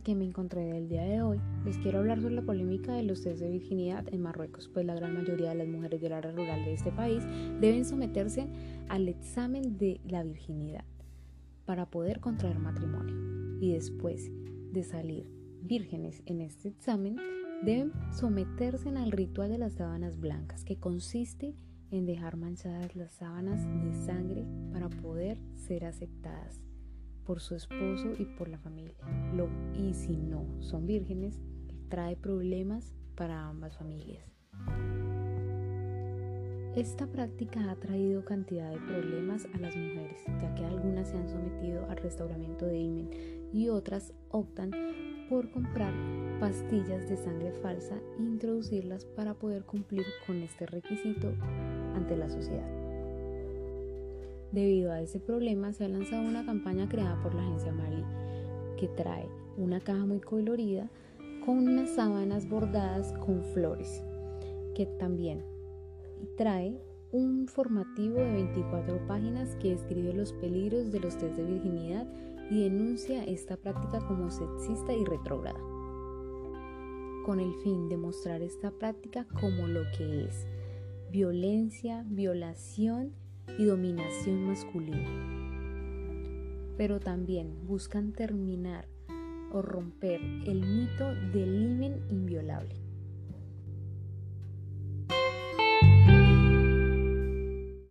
que me encontré del día de hoy, les quiero hablar sobre la polémica de los test de virginidad en Marruecos, pues la gran mayoría de las mujeres del área rural de este país deben someterse al examen de la virginidad para poder contraer matrimonio, y después de salir vírgenes en este examen deben someterse al ritual de las sábanas blancas, que consiste en dejar manchadas las sábanas de sangre para poder ser aceptadas por su esposo y por la familia. Y si no son vírgenes, trae problemas para ambas familias. Esta práctica ha traído cantidad de problemas a las mujeres, ya que algunas se han sometido al restauramiento de himen y otras optan por comprar pastillas de sangre falsa e introducirlas para poder cumplir con este requisito ante la sociedad. Debido a ese problema, se ha lanzado una campaña creada por la agencia Marley, que trae una caja muy colorida con unas sábanas bordadas con flores, que también trae un informativo de 24 páginas que describe los peligros de los test de virginidad y denuncia esta práctica como sexista y retrógrada, con el fin de mostrar esta práctica como lo que es: violencia, violación y dominación masculina. Pero también buscan terminar o romper el mito del himen inviolable.